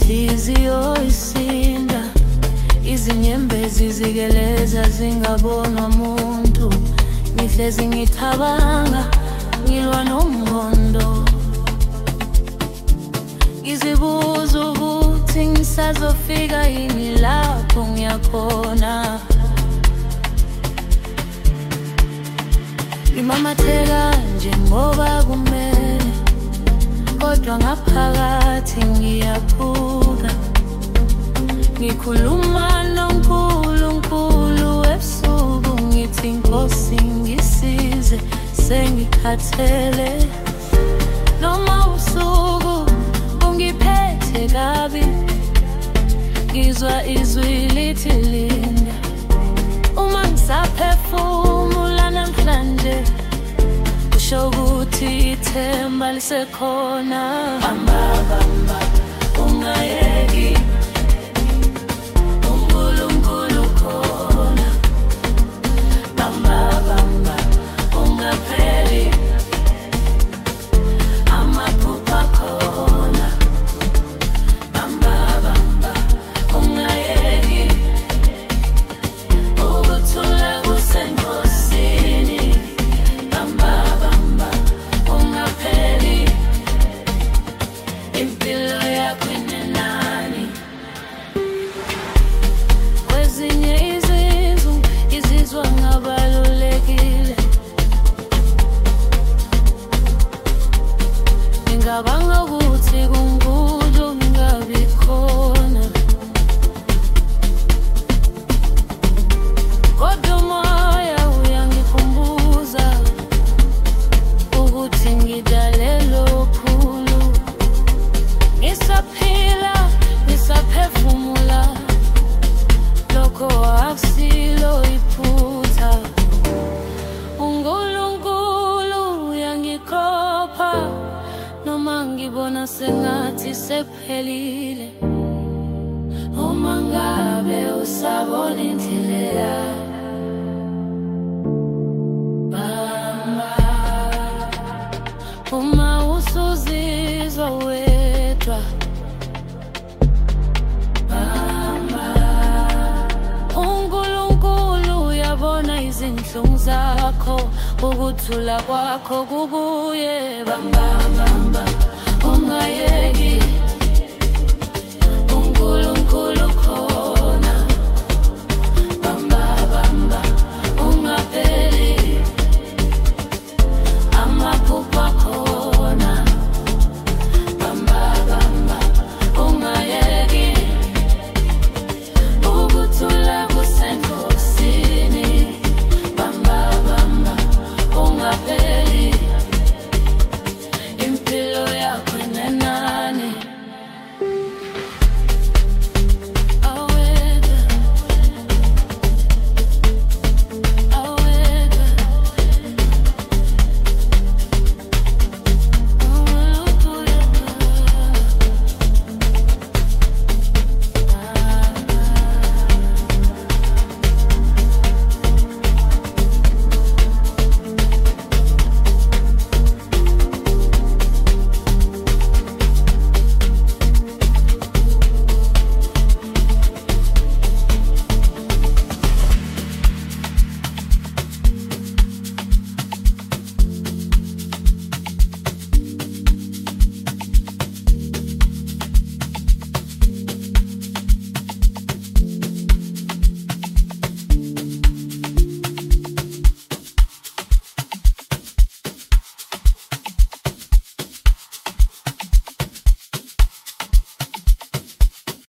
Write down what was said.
inhliziyo isinda, izinyembezi zigeleza zingabonwa muntu. Ngihlezi ngicabanga, ngilwa nombondo, ngizibuza ukuthi ngisazofika yini lapho ngiyakhona. Ngimamatheka njengoba kumele, kodwa ngaphakathi ngiyaphuka. Ngikhuluma noNkulunkulu ebusuku, ngithi Nkosi ngisize, sengikhathele. Noma usuku ungiphethe kabi, ngizwa izwi lithi linda. Uma ngisaphefumula namhlanje, kusho ukuthi ithemba lisekhona. Bamba bamba ungayeki, uNkulunkulu khona. Bamba bamba ungapheli, amaphupho khona. Bamba bamba ungayeki, ukuthula kuseNkosini. Bamba bamba ungapheli, impilo yakho inenani. Kwezinye izizwe izizwa ngabalulekile, ngicabanga ukuthi kunkulu ngingabi khona. Kodwa umoya uyangikhumbuza ukuthi ngidalelwe okukhulu. Ngisaphila, ngisaphefumula, lokho akusilo iphutha. uNkulunkulu uyangikhopha, noma ngibona sengathi sephelile. Uma ngabe usabona indlela, bamba. Uma usuzizwa wedwa, bamba. uNkulunkulu uyabona izinhlungu zakho, ukuthula kwakho kukuye. Bamba bamba ungayeki,